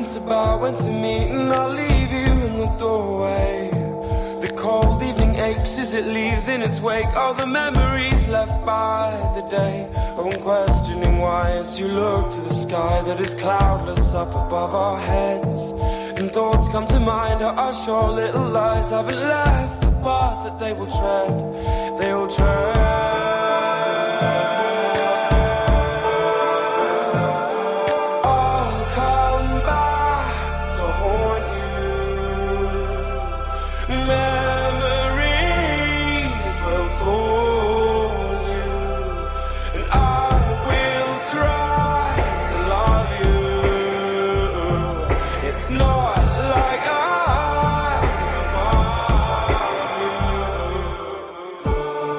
arguments about when to meet, and I'll leave you in the doorway. The cold evening aches as it leaves in its wake all the memories left by the day. Oh, I'm questioning why as you look to the sky that is cloudless up above our heads. And thoughts come to mind how our sure little lives haven't left the path that they will tread. They will tread. Memories will taunt you, and I will try to love you. It's not like I'm above you.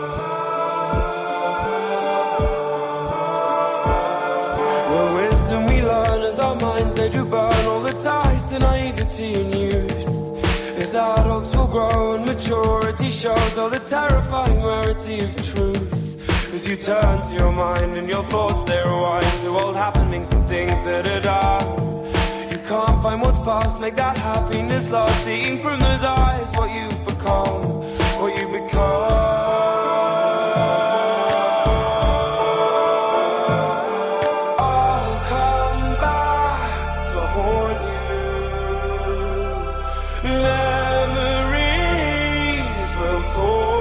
Well, wisdom we learn as our minds they do burn all the ties to naivety and youth. As adults will grow and maturity shows all the terrifying rarity of truth. As you turn to your mind and your thoughts they rewind to old happenings and things that are done. You can't find what's past, make that happiness last. Seeing from those eyes what you've become, what you've become. I'll come back to haunt you. Memories will talk.